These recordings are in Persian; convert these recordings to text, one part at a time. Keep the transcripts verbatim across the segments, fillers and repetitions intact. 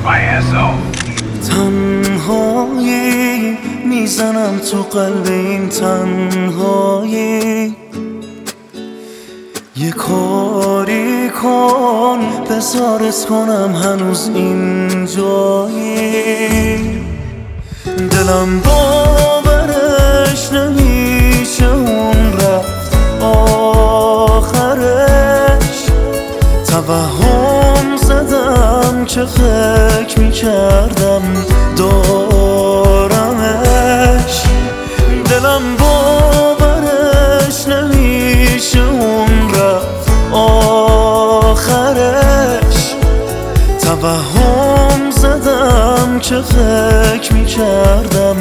تنهایی میزنم تو قلب این تنهایی، یه کاری کن بزارت کنم هنوز اینجایی. دلم باورش نمیشه اون رفت آخرش، توهم زدم که فکر میکردم دارمش. دلم باورش نمیشه اون رفت آخرش، توهم زدم که فکر میکردم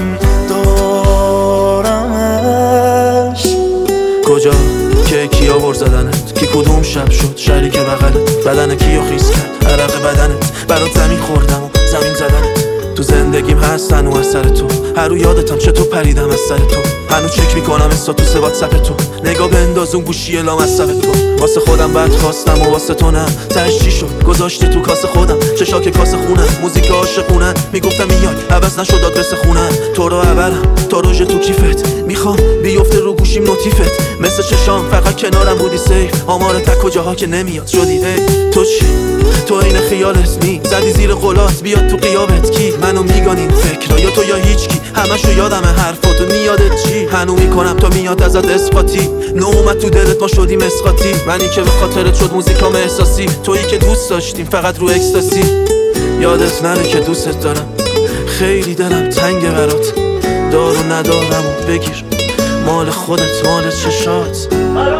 دارمش. کجا که کیا بر زدنت، کی کدوم شب شد شریک بغلت، بدن کیو خیس کرد عرق بدنت، برات زمین خوردم و زمین زدنت. تو زندگیم هست هنو اثر تو، هر رو یادتم چطور پریدم از سر تو، هنو چک میکنم استاتوس واتساپ تو، نگاه بنداز اون گوشی لامصب تو. واسه خودم بد خواستم و واسه تو نه، تهش چی شد گذاشتی تو کاسه خودم، چشاک کاسه خونه موزیک عاشقونه، میگفتم میای عوض نشد آدرس خونه. تو رو اولم تا روژه تو کیفت، میخوام بیفته رو گوشیم نوتیفت، مثل چشام فقط کنارم بودی سیف، آمار تک کجاها که نمیاد شدی هی. تو چی؟ تو این خیالت می زدی زیر قلات بیاد تو قیابت، کی منو میگانین فکر یا تو یا هیچ کی، همشو یادم حرفاتو نیادت چی، هنو میکنم تا میاد ازت اثباتی، نومت تو دلت ما شدیم اسقاطی، منی که به خاطرت شد موزیکام احساسی، تویی که دوست داشتیم فقط رو اکستاسی. یادت نره که دوستت دارم، خیلی دلم تنگ برات، دارو ندارم و بگیر مال خودت مال چشات.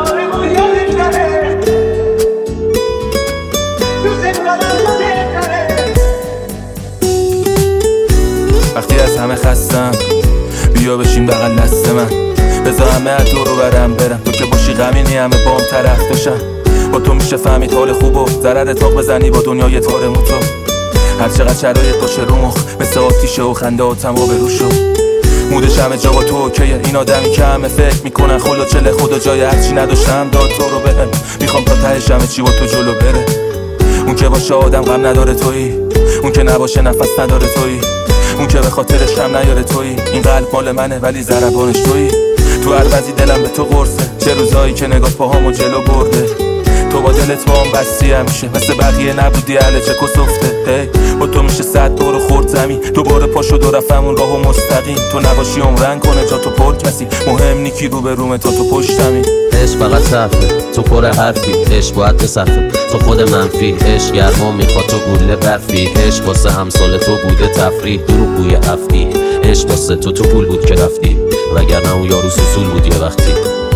وقتی از همه خستم بیا بشین بغل دست من، بذار همه از دورو برم برم، تو که باشی غمینی همه بام طرف بشن. با تو میشه فهمید حال خوب و ضرر تاق بزنی با دنیای تار موتو، هر چقدر شرایط باشه رو مخ مثل آتیشه و خنده آتم و بروشو. مودش همه جا با تو اوکیه، این آدمی که همه فکر میکنن خلا چله خدا جای هرچی نداشتم داد تو رو بهم، میخوام تا تهش همه چی با تو جلو بره. اون که باشه آدم غم نداره تویی، اون که نباشه نفس نداره تویی، اون که به خاطرش هم نیاره تویی، این قلب مال منه ولی ضربانش تویی. تو هر وضعی دلم به تو قرصه، چه روزایی که نگاه پاهامو جلو برده، تو با دلت با هم بستی همیشه، مثل بقیه نبودی اهل چک و سفته. هی با تو میشه صد دور خورد زمین، دوباره پا شد و رفتم اون راهو مستقیم، تو نباشی عمرن کنه جا تو پر کسی، مهم نی کی رو به رومه تا تو پشتمی. عشق فقط صرفه، تو پر حرفی، عشق باید بصفه، تو خود منفی، عشق گرما میخواد تو گوله برفی، عشق واسه همسال تو بوده تفریح دروغ بوی افتی، عشق واسه تو تو پول بود که رفتی، وگرنه اون یارو سوسول بود یه وقتی.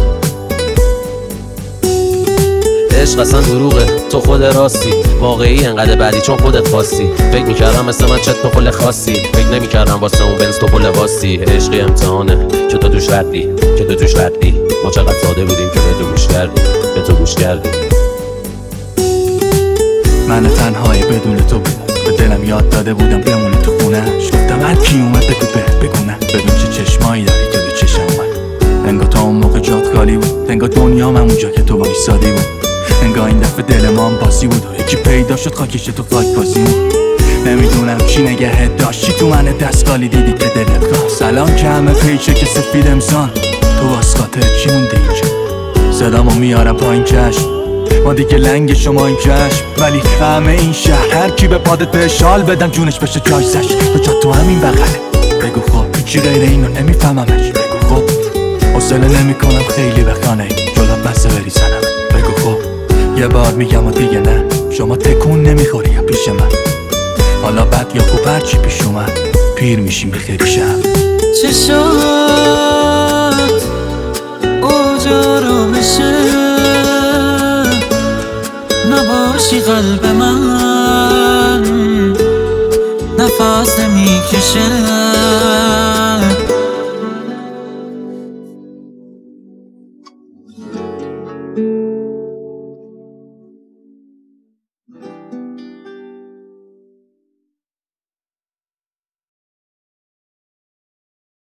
عشق اصلا دروغه، تو خود راستی، واقعی انقدر بعدی چون خودت خواستی، فکر میکردم مثل من چت پل خاصی، فکر نمیکردم واسه اون بنز تو پل واستی. عشقی امتحانه که تو دوش ردی، که تو دوش ردی، ما چقدر ساده بودیم که به تو گوش کردی، به تو گوش کردی. من تنهایی بدون تو بودم، به دلم یاد داده بودم بمونه تو خونهش، گفتم هر کی اومد بگو به بگونه، ببین چه چشمایی داری تو به چشم من، انگار تا اون موقع جات خالی بود، انگار دنیام اونجا که تو وایسادی بود، انگار این دفعه دل ما هم باسی بود و یکی پیدا شد خاکش تو فاک بازی بود. نمیدونم چی نگهت داشتی تو من دست خالی دیدی که دلت خواست، الان که همه پیچه که سفید امسان، تو واسه خاطر چی موندی اینجا؟ صدامو میارم پایین چشم، ما دیگه لنگ شما این چشم، ولی همه این شهر هر کی به پادت به شال بدم جونش بشه جایزش، تو جا تو همین بغله، بگو خب هیچی غیر اینو نمیفهممش، بگو خب حوصله نمیکنم خیلی بخانه جلوت بسته بری سنم، بگو خب یه بار میگم و دیگه نه، شما تکون نمیخوری یا پیش من، حالا بد یا خوب هرچی پیش اومد پیر میشیم بخیری شب. چشات آرامشه، نباشی قلب من نفس نمیکشه.